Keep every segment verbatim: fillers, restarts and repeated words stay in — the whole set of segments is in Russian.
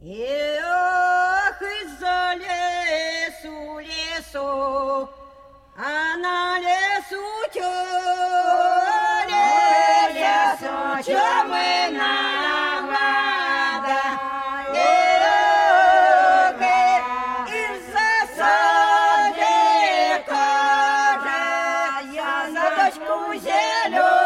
И ох, из-за лесу, лесу, а на лесу тё, лесу темная вода. И ох, из-за садика же я садочку зеленую.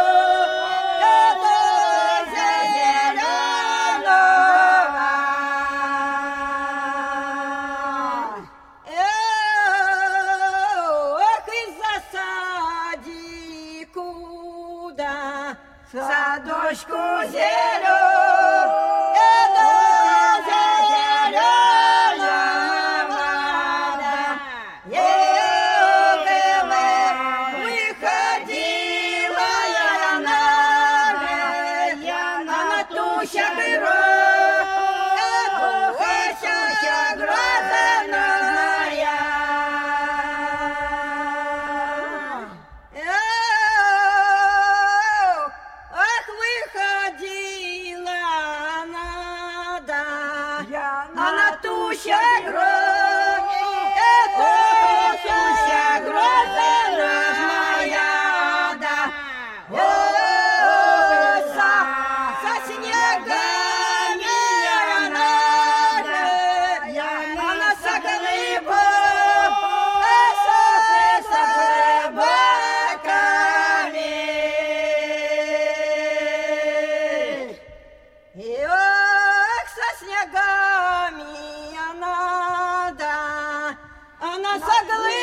Садочку зеленую, зеленая вода. Выходила я на, я на ту щагру, щагра грозная. А на ту щагру, эту щагру грозная, да. О, за, за снегами она же, она заглыба, с глыбоками. И ох, со снегами она, да, она согла.